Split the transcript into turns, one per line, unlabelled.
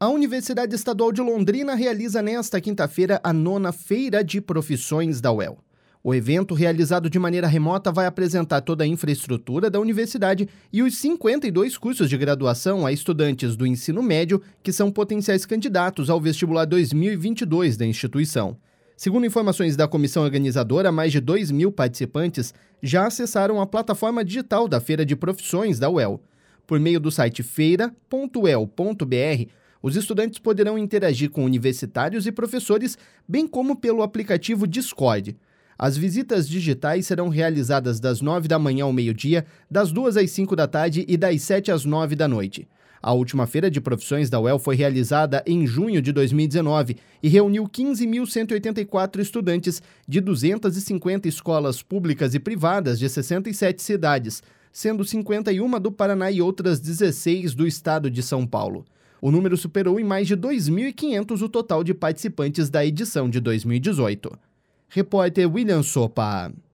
A Universidade Estadual de Londrina realiza nesta quinta-feira a 9ª Feira de Profissões da UEL. O evento, realizado de maneira remota, vai apresentar toda a infraestrutura da universidade e os 52 cursos de graduação a estudantes do ensino médio que são potenciais candidatos ao vestibular 2022 da instituição. Segundo informações da comissão organizadora, mais de 2.000 participantes já acessaram a plataforma digital da Feira de Profissões da UEL. Por meio do site feira.uel.br, os estudantes poderão interagir com universitários e professores, bem como pelo aplicativo Discord. As visitas digitais serão realizadas das 9 da manhã ao meio-dia, das 2 às 5 da tarde e das 7 às 9 da noite. A última Feira de Profissões da UEL foi realizada em junho de 2019 e reuniu 15.184 estudantes de 250 escolas públicas e privadas de 67 cidades, sendo 51 do Paraná e outras 16 do estado de São Paulo. O número superou em mais de 2.500 o total de participantes da edição de 2018. Repórter William Sopa.